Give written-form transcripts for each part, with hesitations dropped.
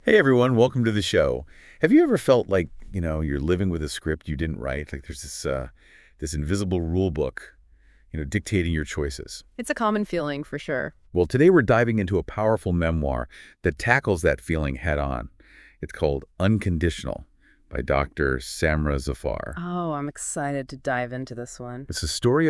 Hey everyone, welcome to the show. Have you ever felt like, you're living with a script you didn't write? Like there's this invisible rule book, dictating your choices. It's a common feeling for sure. Well, today we're diving into a powerful memoir that tackles that feeling head on. It's called Unconditional by Dr. Samra Zafar. Oh, I'm excited to dive into this one. It's a story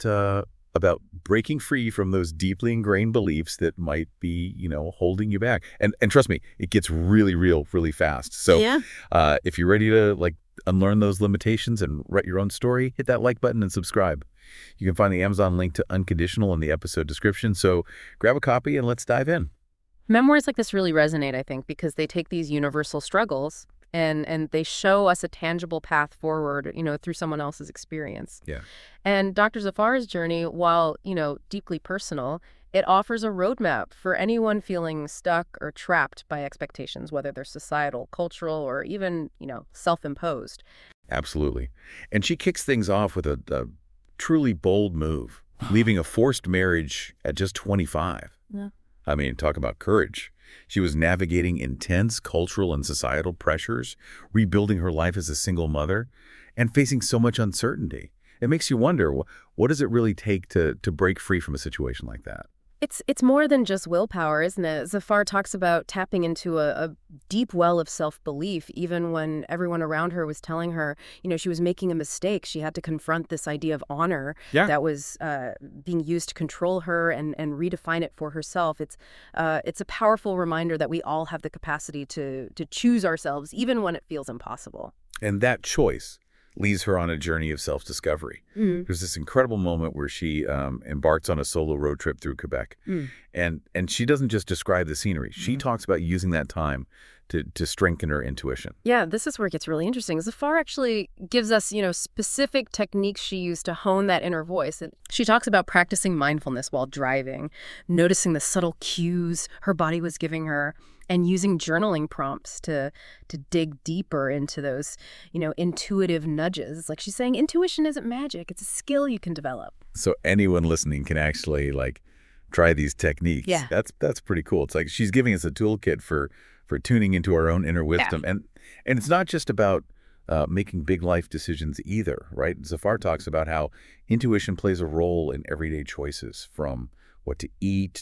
about breaking free from those deeply ingrained beliefs that might be, holding you back. And trust me, it gets really real really fast. So, Yeah. if you're ready to unlearn those limitations and write your own story, hit that like button and subscribe. You can find the Amazon link to Unconditional in the episode description. So, grab a copy and let's dive in. Memoirs like this really resonate, I think, because they take these universal struggles and they show us a tangible path forward, through someone else's experience. Yeah. And Dr. Zafar's journey, while, deeply personal, it offers a roadmap for anyone feeling stuck or trapped by expectations, whether they're societal, cultural, or even, self-imposed. Absolutely. And she kicks things off with a truly bold move, leaving a forced marriage at just 25. Yeah. I mean, talk about courage. She was navigating intense cultural and societal pressures, rebuilding her life as a single mother, and facing so much uncertainty. It makes you wonder, what does it really take to break free from a situation like that? It's more than just willpower, isn't it? Zafar talks about tapping into a deep well of self-belief, even when everyone around her was telling her, she was making a mistake. She had to confront this idea of honor Yeah. that was being used to control her and redefine it for herself. It's a powerful reminder that we all have the capacity to choose ourselves, even when it feels impossible. And that choice leads her on a journey of self-discovery. Mm. There's this incredible moment where she embarks on a solo road trip through Quebec. Mm. And she doesn't just describe the scenery. She talks about using that time to strengthen her intuition. Yeah, this is where it gets really interesting. Zafar actually gives us, specific techniques she used to hone that inner voice. And she talks about practicing mindfulness while driving, noticing the subtle cues her body was giving her, and using journaling prompts to dig deeper into those, intuitive nudges. Like she's saying, intuition isn't magic. It's a skill you can develop. So anyone listening can actually try these techniques. Yeah. That's pretty cool. It's like she's giving us a toolkit for tuning into our own inner wisdom. And it's not just about making big life decisions either, right? Zafar talks about how intuition plays a role in everyday choices, from what to eat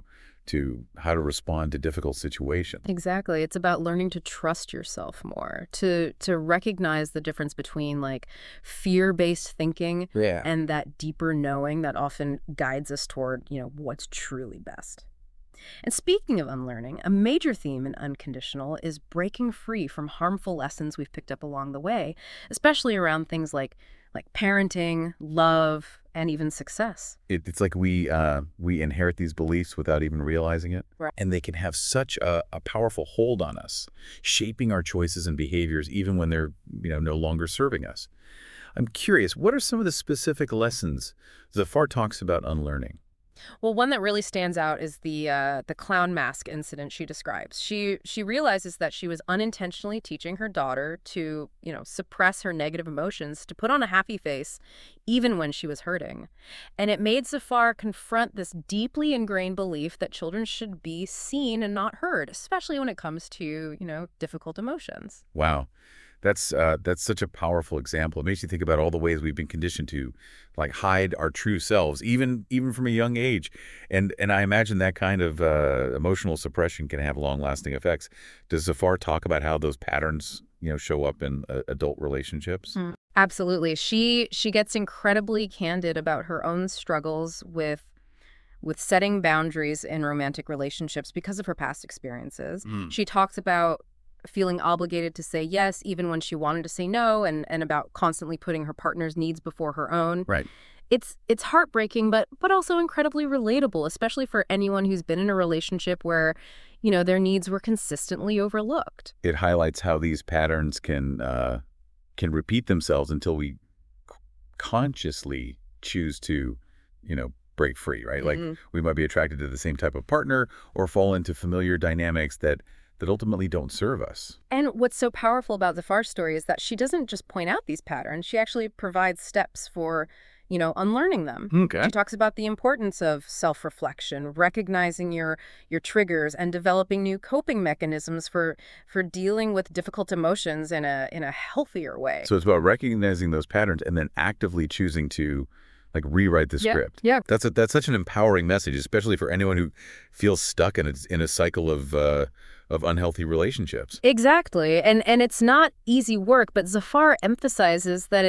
to how to respond to difficult situations. Exactly. It's about learning to trust yourself more, to recognize the difference between fear-based thinking Yeah. and that deeper knowing that often guides us toward, what's truly best. And speaking of unlearning, a major theme in Unconditional is breaking free from harmful lessons we've picked up along the way, especially around things like parenting, love, and even success. It's like we inherit these beliefs without even realizing it. Right. And they can have such a powerful hold on us, shaping our choices and behaviors even when they're, no longer serving us. I'm curious, what are some of the specific lessons Zafar talks about unlearning? Well, one that really stands out is the clown mask incident she describes. She realizes that she was unintentionally teaching her daughter to, suppress her negative emotions, to put on a happy face, even when she was hurting. And it made Zafar confront this deeply ingrained belief that children should be seen and not heard, especially when it comes to, difficult emotions. Wow. That's such a powerful example. It makes you think about all the ways we've been conditioned to hide our true selves, even from a young age. And I imagine that kind of emotional suppression can have long-lasting effects. Does Zafar talk about how those patterns, show up in adult relationships? Mm. Absolutely. She gets incredibly candid about her own struggles with setting boundaries in romantic relationships because of her past experiences. Mm. She talks about feeling obligated to say yes even when she wanted to say no, and about constantly putting her partner's needs before her own. Right. It's heartbreaking, but also incredibly relatable, especially for anyone who's been in a relationship where, their needs were consistently overlooked. It highlights how these patterns can repeat themselves until we consciously choose to, break free, right? Like Mhm. we might be attracted to the same type of partner or fall into familiar dynamics that ultimately don't serve us. And what's so powerful about Zafar's story is that she doesn't just point out these patterns. She actually provides steps for, unlearning them. Okay. She talks about the importance of self-reflection, recognizing your triggers, and developing new coping mechanisms for dealing with difficult emotions in a healthier way. So it's about recognizing those patterns and then actively choosing to like rewrite the Yeah, script. yeah. That's such an empowering message, especially for anyone who feels stuck in a cycle of unhealthy relationships. Exactly. And it's not easy work, but Zafar emphasizes that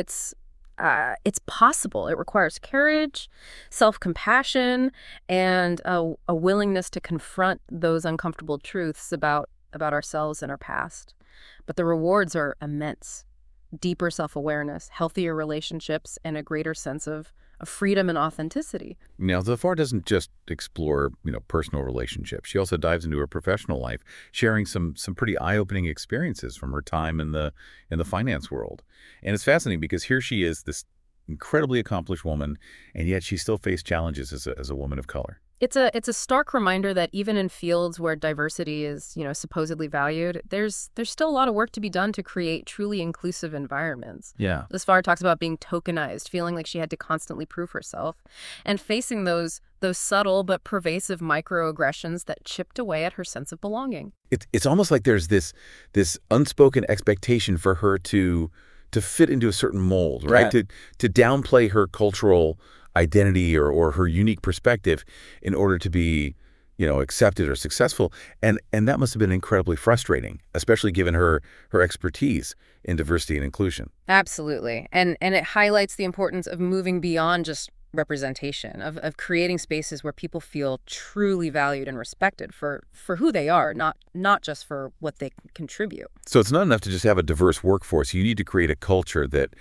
it's possible. It requires courage, self-compassion, and a willingness to confront those uncomfortable truths about ourselves and our past. But the rewards are immense. Deeper self-awareness, healthier relationships, and a greater sense of freedom and authenticity. Now, Zafar doesn't just explore, personal relationships. She also dives into her professional life, sharing some pretty eye-opening experiences from her time in the finance world. And it's fascinating because here she is, this incredibly accomplished woman, and yet she still faced challenges as a woman of color. It's a stark reminder that even in fields where diversity is, supposedly valued, there's still a lot of work to be done to create truly inclusive environments. Yeah. Lisfar talks about being tokenized, feeling like she had to constantly prove herself, and facing those subtle but pervasive microaggressions that chipped away at her sense of belonging. It's almost like there's this unspoken expectation for her to fit into a certain mold, right? Yeah. To downplay her cultural identity or her unique perspective in order to be, accepted or successful. And that must have been incredibly frustrating, especially given her expertise in diversity and inclusion. Absolutely. And it highlights the importance of moving beyond just representation, of creating spaces where people feel truly valued and respected for who they are, not just for what they contribute. So it's not enough to just have a diverse workforce. You need to create a culture that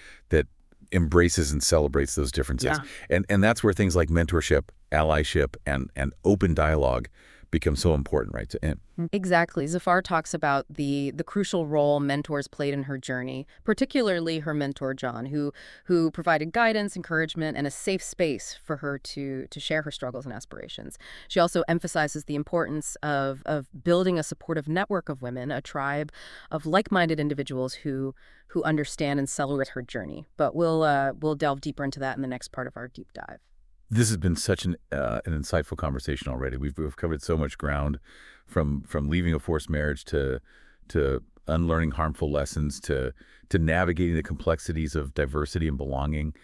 embraces and celebrates those differences. Yeah. And that's where things like mentorship, allyship, and open dialogue become so important, right? Exactly. Zafar talks about the crucial role mentors played in her journey, particularly her mentor, John, who provided guidance, encouragement, and a safe space for her to share her struggles and aspirations. She also emphasizes the importance of building a supportive network of women, a tribe of like-minded individuals who understand and celebrate her journey. But we'll delve deeper into that in the next part of our deep dive. This has been such an insightful conversation already. We've covered so much ground, from leaving a forced marriage to unlearning harmful lessons to navigating the complexities of diversity and belonging.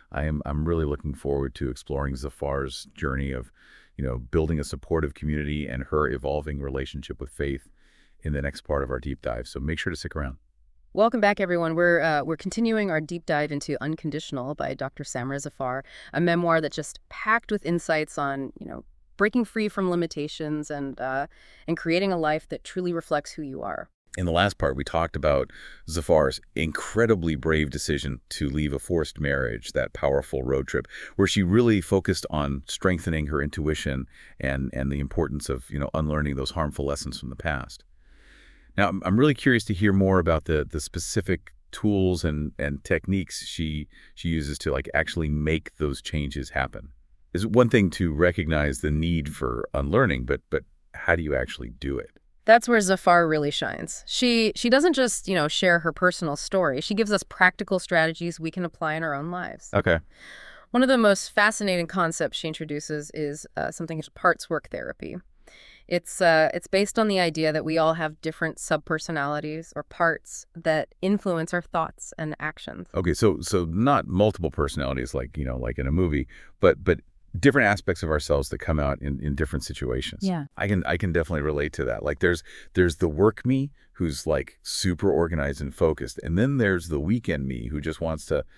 I'm really looking forward to exploring Zafar's journey of, building a supportive community and her evolving relationship with faith in the next part of our deep dive. So make sure to stick around. Welcome back, everyone. We're continuing our deep dive into Unconditional by Dr. Samra Zafar, a memoir that's just packed with insights on, breaking free from limitations and creating a life that truly reflects who you are. In the last part, we talked about Zafar's incredibly brave decision to leave a forced marriage, that powerful road trip, where she really focused on strengthening her intuition and the importance of, unlearning those harmful lessons from the past. Now, I'm really curious to hear more about the specific tools and techniques she uses to actually make those changes happen. It's one thing to recognize the need for unlearning, but how do you actually do it? That's where Zafar really shines. She doesn't just, share her personal story. She gives us practical strategies we can apply in our own lives. Okay. One of the most fascinating concepts she introduces is something called parts work therapy. It's based on the idea that we all have different subpersonalities or parts that influence our thoughts and actions. Okay, so not multiple personalities like in a movie, but different aspects of ourselves that come out in different situations. Yeah. I can definitely relate to that. Like there's the work me who's super organized and focused, and then there's the weekend me who just wants to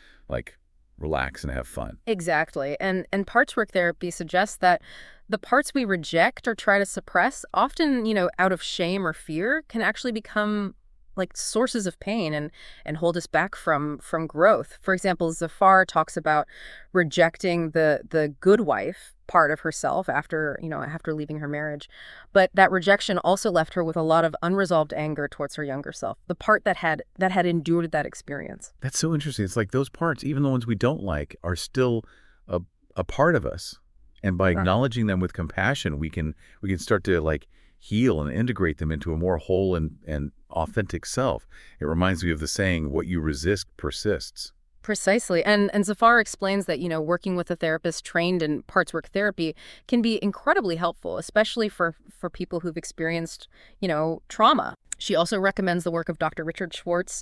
relax and have fun. Exactly. And parts work therapy suggests that the parts we reject or try to suppress, often, out of shame or fear, can actually become sources of pain and hold us back from growth. For example, Zafar talks about rejecting the good wife part of herself after leaving her marriage. But that rejection also left her with a lot of unresolved anger towards her younger self, the part that had endured that experience. That's so interesting. It's like those parts, even the ones we don't like, are still a part of us. And by acknowledging them with compassion, we can start to heal and integrate them into a more whole and authentic self. It reminds me of the saying, what you resist persists. Precisely. And Zafar explains that, working with a therapist trained in parts work therapy can be incredibly helpful, especially for people who've experienced, trauma. She also recommends the work of Dr. Richard Schwartz,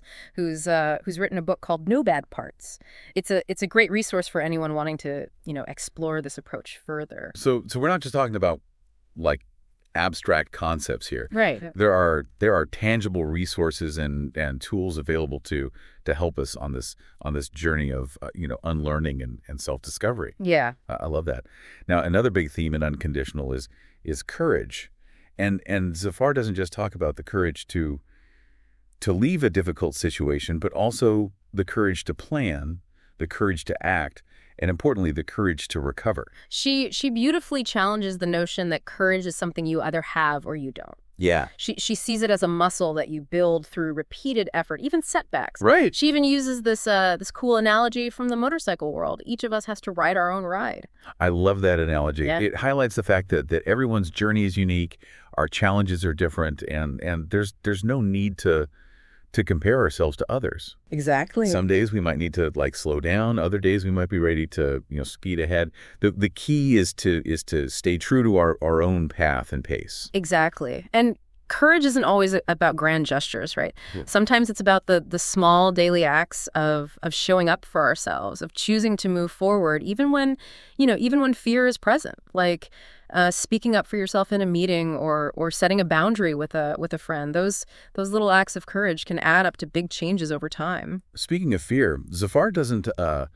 who's written a book called No Bad Parts. It's a great resource for anyone wanting to, explore this approach further. So we're not just talking about like abstract concepts here. Right. There are tangible resources and tools available to help us on this journey of unlearning and self-discovery. Yeah. I love that. Now, another big theme in Unconditional is courage. And Zafar doesn't just talk about the courage to leave a difficult situation, but also the courage to plan, the courage to act, and importantly, the courage to recover. She beautifully challenges the notion that courage is something you either have or you don't. Yeah. She sees it as a muscle that you build through repeated effort, even setbacks. Right. She even uses this cool analogy from the motorcycle world. Each of us has to ride our own ride. I love that analogy. Yeah. It highlights the fact that everyone's journey is unique, our challenges are different, and there's no need to compare ourselves to others. Exactly. Some days we might need to slow down. Other days we might be ready to speed ahead. The key is to stay true to our own path and pace. Exactly. And courage isn't always about grand gestures, right? Yeah. Sometimes it's about the small daily acts of showing up for ourselves, of choosing to move forward, even when fear is present, like speaking up for yourself in a meeting or setting a boundary with a friend. Those little acts of courage can add up to big changes over time. Speaking of fear, Zafar doesn't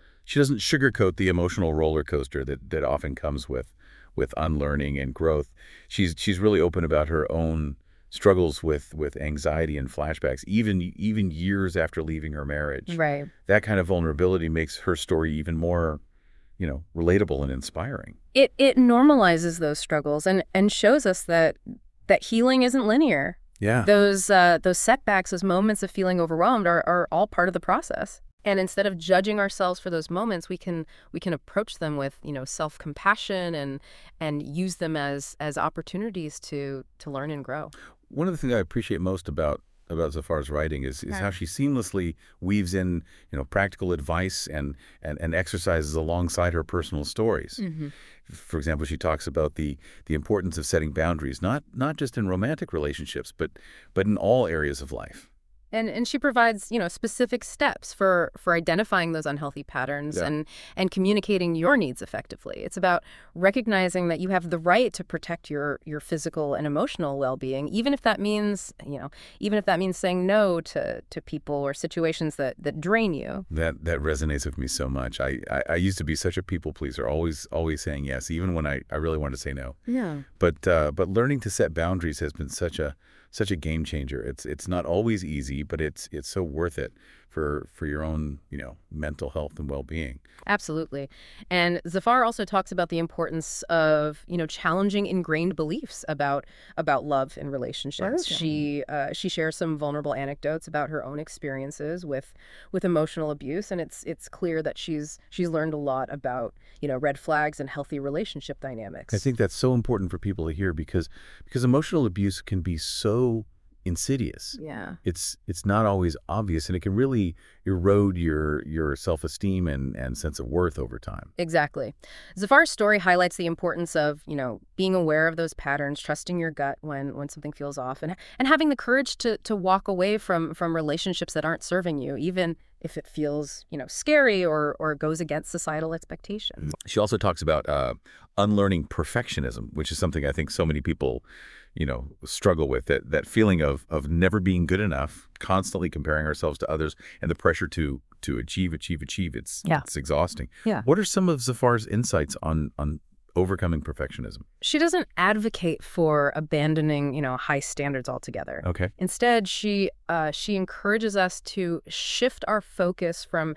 sugarcoat the emotional roller coaster that often comes with unlearning and growth. She's really open about her own struggles with anxiety and flashbacks, even years after leaving her marriage. Right. That kind of vulnerability makes her story even more, relatable and inspiring. It normalizes those struggles and shows us that healing isn't linear. Yeah. Those setbacks, those moments of feeling overwhelmed are all part of the process. And instead of judging ourselves for those moments, we can approach them with, self-compassion and use them as opportunities to learn and grow. One of the things I appreciate most about Zafar's writing is how she seamlessly weaves in, practical advice and exercises alongside her personal stories. Mm-hmm. For example, she talks about the importance of setting boundaries, not just in romantic relationships, but in all areas of life. And she provides, specific steps for identifying those unhealthy patterns and communicating your needs effectively. It's about recognizing that you have the right to protect your physical and emotional well-being, even if that means saying no to people or situations that drain you. That resonates with me so much. I used to be such a people pleaser, always saying yes, even when I really wanted to say no. Yeah. But learning to set boundaries has been such a game changer. It's not always easy, but it's so worth it for your own, mental health and well-being. Absolutely. And Zafar also talks about the importance of, challenging ingrained beliefs about love and relationships. She shares some vulnerable anecdotes about her own experiences with emotional abuse, and it's clear that she's learned a lot about, red flags and healthy relationship dynamics. I think that's so important for people to hear because emotional abuse can be so insidious. Yeah. It's not always obvious, and it can really erode your self-esteem and sense of worth over time. Exactly. Zafar's story highlights the importance of, being aware of those patterns, trusting your gut when something feels off, and having the courage to walk away from relationships that aren't serving you, even if it feels, scary or goes against societal expectations. She also talks about unlearning perfectionism, which is something I think so many people struggle with, that feeling of never being good enough, constantly comparing ourselves to others, and the pressure to achieve. It's exhausting. Yeah. What are some of Zafar's insights on overcoming perfectionism? She doesn't advocate for abandoning, high standards altogether. Okay. Instead, she encourages us to shift our focus from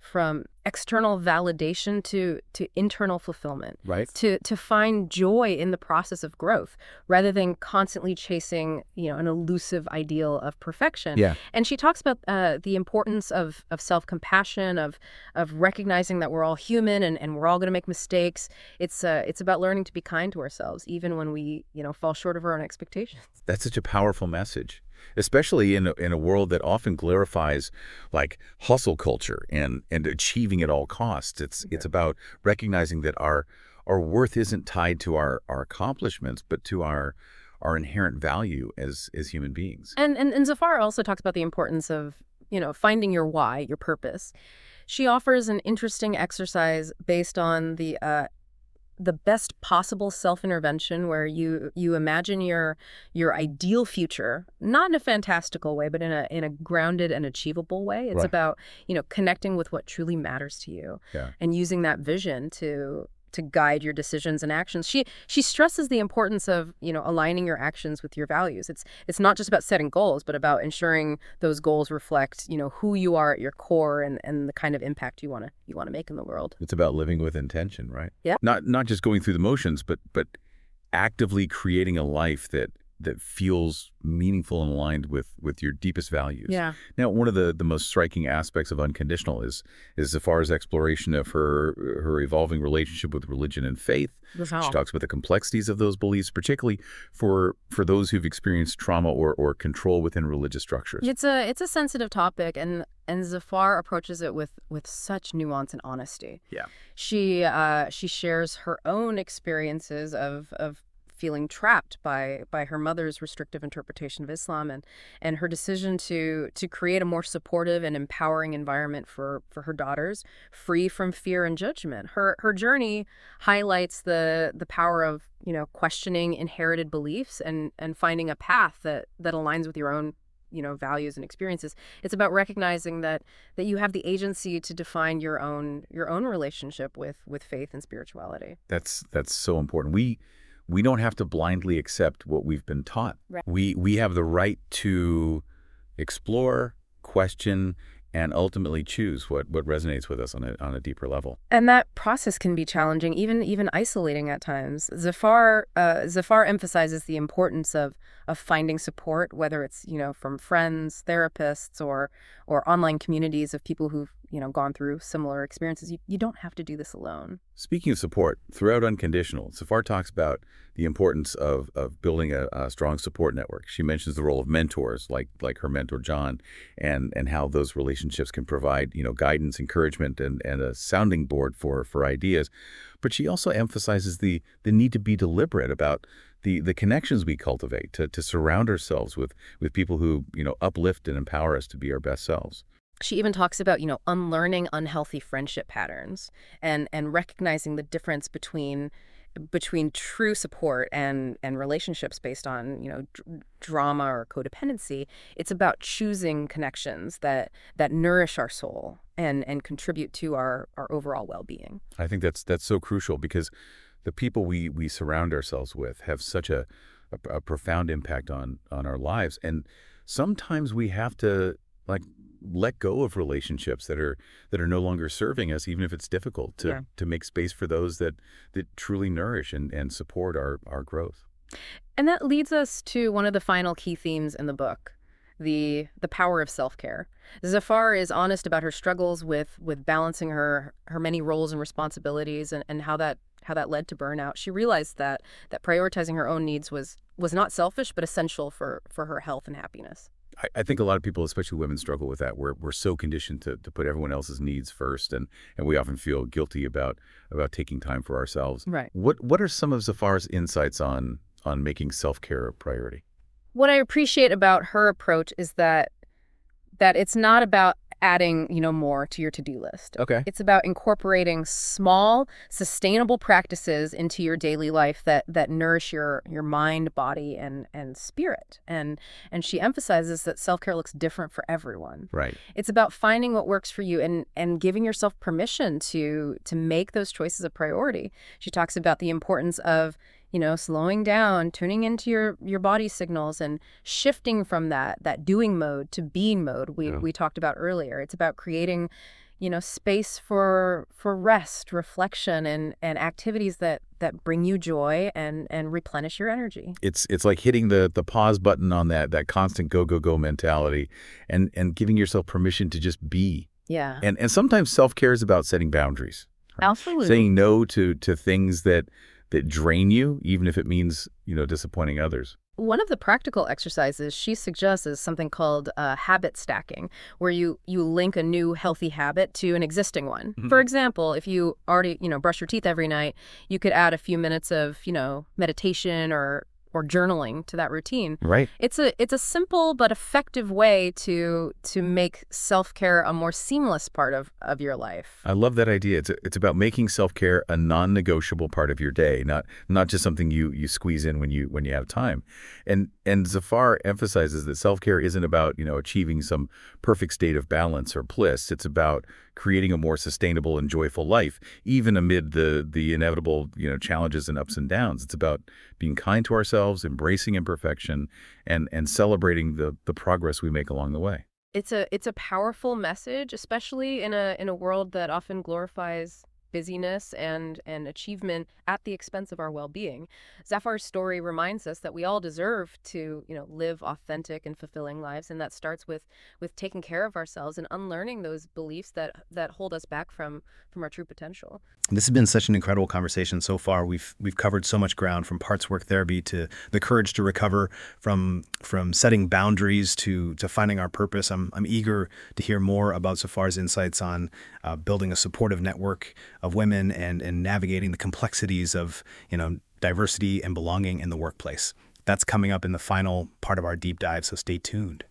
external validation to internal fulfillment. Right. To find joy in the process of growth rather than constantly chasing, an elusive ideal of perfection. Yeah. And she talks about the importance of self-compassion, of recognizing that we're all human and we're all going to make mistakes. It's about learning to be kind to ourselves, even when we, fall short of our own expectations. That's such a powerful message. especially in a world that often glorifies like hustle culture and achieving at all costs. It's about recognizing that our worth isn't tied to our accomplishments, but to our inherent value as human beings. And Zafar also talks about the importance of, finding your why, your purpose. She offers an interesting exercise based on the best possible self-intervention, where you imagine your ideal future, not in a fantastical way, but in a grounded and achievable way. It's Right. about, connecting with what truly matters to you Yeah. and using that vision to guide your decisions and actions. She stresses the importance of, aligning your actions with your values. It's not just about setting goals, but about ensuring those goals reflect, who you are at your core, and the kind of impact you want to make in the world. It's about living with intention, right? Yeah. Not just going through the motions, but actively creating a life that feels meaningful and aligned with your deepest values. Yeah. Now, one of the most striking aspects of Unconditional is Zafar's exploration of her evolving relationship with religion and faith. She talks about the complexities of those beliefs, particularly for those who've experienced trauma or control within religious structures. It's a sensitive topic, and Zafar approaches it with such nuance and honesty. Yeah. She shares her own experiences of feeling trapped by her mother's restrictive interpretation of Islam, and her decision to create a more supportive and empowering environment for her daughters, free from fear and judgment. Her journey highlights the power of, questioning inherited beliefs and finding a path that aligns with your own, values and experiences. It's about recognizing that you have the agency to define your own relationship with faith and spirituality. That's so important. We don't have to blindly accept what we've been taught. Right. We have the right to explore, question, and ultimately choose what resonates with us on a deeper level. And that process can be challenging, even isolating at times. Zafar emphasizes the importance of finding support, whether it's, from friends, therapists, or online communities of people who've, gone through similar experiences. You don't have to do this alone. Speaking of support, throughout Unconditional, Zafar talks about the importance of building a strong support network. She mentions the role of mentors, like her mentor John, and how those relationships can provide, guidance, encouragement, and a sounding board for ideas. But she also emphasizes the need to be deliberate about the connections we cultivate, to surround ourselves with people who, uplift and empower us to be our best selves. She even talks about, unlearning unhealthy friendship patterns and recognizing the difference between true support and relationships based on, drama or codependency. It's about choosing connections that nourish our soul and contribute to our overall well-being. I think that's so crucial, because the people we surround ourselves with have such a profound impact on our lives. And sometimes we have to let go of relationships that are no longer serving us, even if it's difficult, to make space for those that truly nourish and support our growth. And that leads us to one of the final key themes in the book, the power of self-care. Zafar is honest about her struggles with balancing her many roles and responsibilities, and how that led to burnout. She realized that prioritizing her own needs was not selfish, but essential for her health and happiness. I think a lot of people, especially women, struggle with that. We're so conditioned to put everyone else's needs first, and we often feel guilty about taking time for ourselves. Right. What are some of Zafar's insights on making self-care a priority? What I appreciate about her approach is that it's not about adding, more to your to-do list. Okay. It's about incorporating small, sustainable practices into your daily life that nourish your mind, body, and spirit. And she emphasizes that self-care looks different for everyone. Right. It's about finding what works for you and giving yourself permission to make those choices a priority. She talks about the importance of, slowing down, tuning into your body signals, and shifting from that doing mode to being mode we talked about earlier. It's about creating, space for rest, reflection, and activities that bring you joy and replenish your energy. It's like hitting the pause button on that constant go mentality, and giving yourself permission to just be. Yeah. And sometimes self-care is about setting boundaries. Right? Absolutely. Saying no to things that drain you, even if it means, disappointing others. One of the practical exercises she suggests is something called habit stacking, where you link a new healthy habit to an existing one. For Mhm. example, if you already, brush your teeth every night, you could add a few minutes of, meditation or journaling to that routine. Right. It's a simple but effective way to make self-care a more seamless part of your life. I love that idea. It's about making self-care a non-negotiable part of your day, not just something you squeeze in when you have time. And Zafar emphasizes that self-care isn't about, achieving some perfect state of balance or bliss. It's about creating a more sustainable and joyful life, even amid the inevitable, challenges and ups and downs. It's about being kind to ourselves, embracing imperfection, and celebrating the progress we make along the way. It's a powerful message, especially in a world that often glorifies busyness and achievement at the expense of our well-being. Zafar's story reminds us that we all deserve to, live authentic and fulfilling lives, and that starts with taking care of ourselves and unlearning those beliefs that hold us back from our true potential. This has been such an incredible conversation so far. We've covered so much ground, from parts work therapy to the courage to recover, from setting boundaries to finding our purpose. I'm eager to hear more about Zafar's insights on building a supportive network of women and navigating the complexities of diversity and belonging in the workplace. That's coming up in the final part of our deep dive, so stay tuned.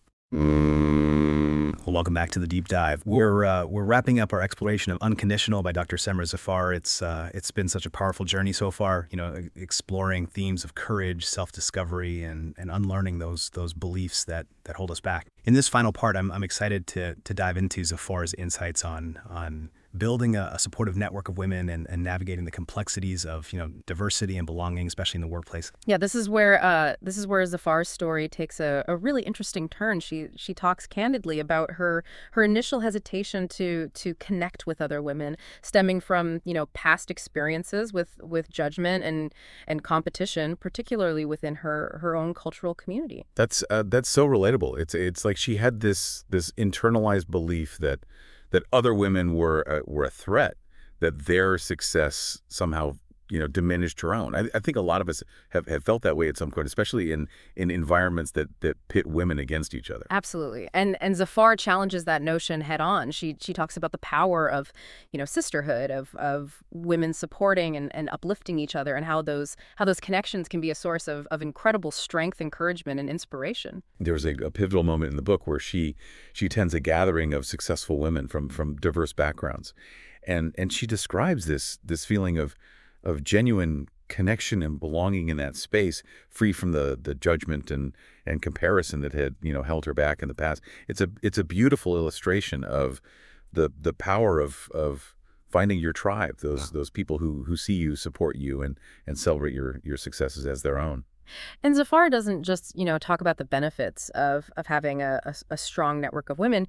Well, welcome back to the deep dive. We're wrapping up our exploration of Unconditional by Dr. Semra Zafar. It's been such a powerful journey so far. Exploring themes of courage, self-discovery, and unlearning those beliefs that hold us back. In this final part, I'm excited to dive into Zafar's insights on building a supportive network of women and navigating the complexities of diversity and belonging, especially in the workplace. Yeah, this is where Zafar's story takes a really interesting turn. She talks candidly about her initial hesitation to connect with other women, stemming from past experiences with judgment and competition, particularly within her own cultural community. That's so relatable. It's like she had this internalized belief that other women were a threat, that their success somehow diminished her own. I think a lot of us have felt that way at some point, especially in environments that pit women against each other. Absolutely. And Zafar challenges that notion head on. She talks about the power of, sisterhood, of women supporting and uplifting each other, and how those connections can be a source of incredible strength, encouragement, and inspiration. There was a pivotal moment in the book where she attends a gathering of successful women from diverse backgrounds, and she describes this feeling of genuine connection and belonging in that space, free from the judgment and comparison that had held her back in the past. It's a beautiful illustration of the power of finding your tribe, those people who see you, support you, and celebrate your successes as their own. And Zafar doesn't just, talk about the benefits of having a strong network of women.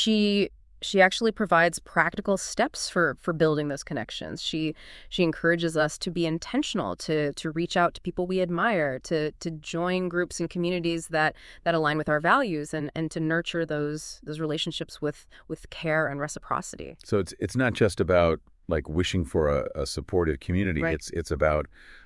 She actually provides practical steps for building those connections. She encourages us to be intentional, to reach out to people we admire, to join groups and communities that align with our values, and to nurture those relationships with care and reciprocity. So it's not just about like wishing for a supportive community. Right. It's about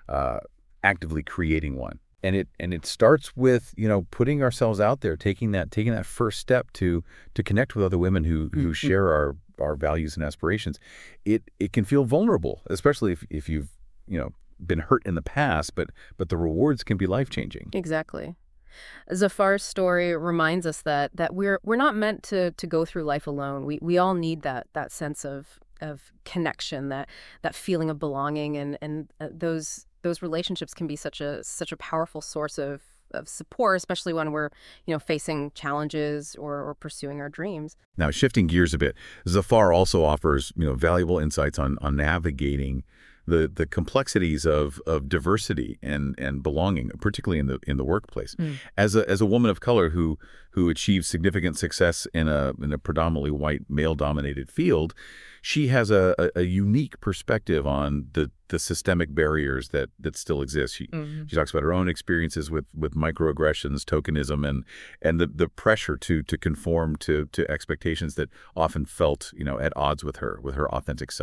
actively creating one. And it starts with putting ourselves out there, taking that first step to connect with other women who share our values and aspirations. It can feel vulnerable, especially if you've been hurt in the past, but the rewards can be life-changing. Exactly. Zafar's story reminds us that we're not meant to go through life alone. We all need that sense of connection, that feeling of belonging, and those relationships can be such a powerful source of support, especially when we're facing challenges or pursuing our dreams. Now, shifting gears a bit, Zafar also offers valuable insights on navigating the complexities of diversity and belonging, particularly in the workplace. As a woman of color who achieves significant success in a predominantly white, male-dominated field, she has a unique perspective on the systemic barriers that still exist. She talks about her own experiences with microaggressions, tokenism, and the pressure to conform to expectations that often felt at odds with her authentic self.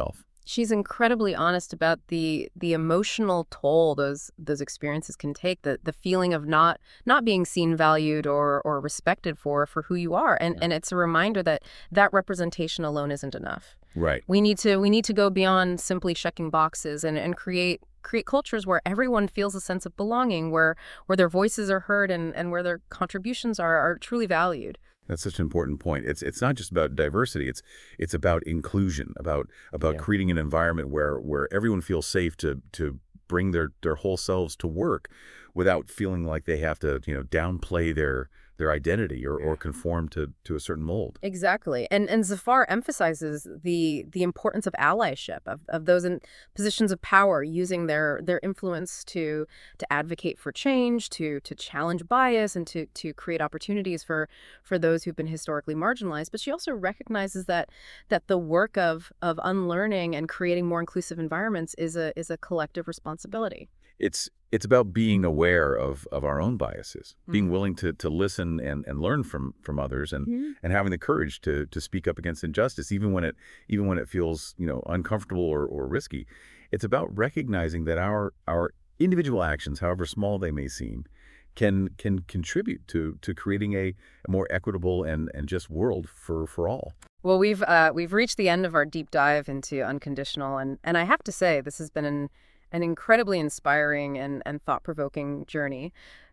She's incredibly honest about the emotional toll those experiences can take, the feeling of not being seen, valued, or respected for who you are. Yeah. And it's a reminder that that representation alone isn't enough. Right. We need to go beyond simply checking boxes and create cultures where everyone feels a sense of belonging, where their voices are heard and where their contributions are truly valued. That's such an important point. It's not just about diversity. It's about inclusion, about Yeah. creating an environment where everyone feels safe to bring their whole selves to work without feeling like they have to, downplay their identity or conform to a certain mold. Exactly. And Zafar emphasizes the importance of allyship, of those in positions of power using their influence to advocate for change, to challenge bias, and to create opportunities for those who've been historically marginalized. But she also recognizes that the work of unlearning and creating more inclusive environments is a collective responsibility. It's about being aware of our own biases, being willing to listen and learn from others, Mhm. and having the courage to speak up against injustice, even when it feels uncomfortable or risky. It's about recognizing that our individual actions, however small they may seem, can contribute to creating a more equitable and just world for all. Well, we've reached the end of our deep dive into unconditional, and I have to say this has been an incredibly inspiring and thought-provoking journey.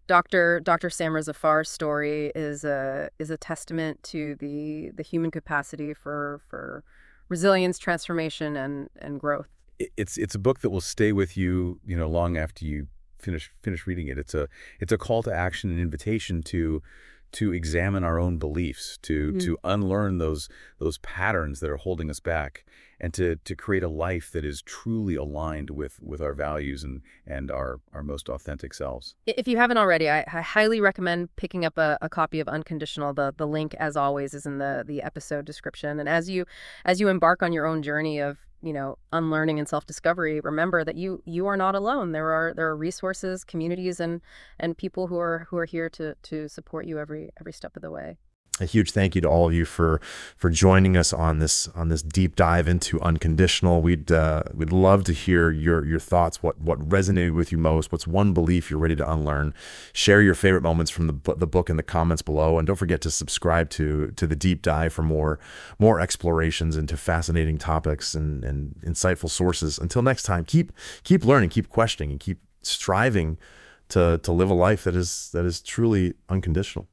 Dr. Samra Zafar's story is a testament to the human capacity for resilience, transformation, and growth. It's a book that will stay with you, long after you finish reading it. It's a call to action, an invitation to examine our own beliefs, to unlearn those patterns that are holding us back, and to create a life that is truly aligned with our values and our most authentic selves. If you haven't already, I highly recommend picking up a copy of Unconditional. The link, as always, is in the episode description. And as you embark on your own journey of unlearning and self-discovery, remember that you are not alone. There are resources, communities, and people who are here to support you every step of the way. A huge thank you to all of you for joining us on this deep dive into Unconditional. We'd love to hear your thoughts. What resonated with you most? What's one belief you're ready to unlearn? Share your favorite moments from the book in the comments below, and don't forget to subscribe to the deep dive for more explorations into fascinating topics and insightful sources. Until next time, keep learning, keep questioning, and keep striving to live a life that is truly unconditional.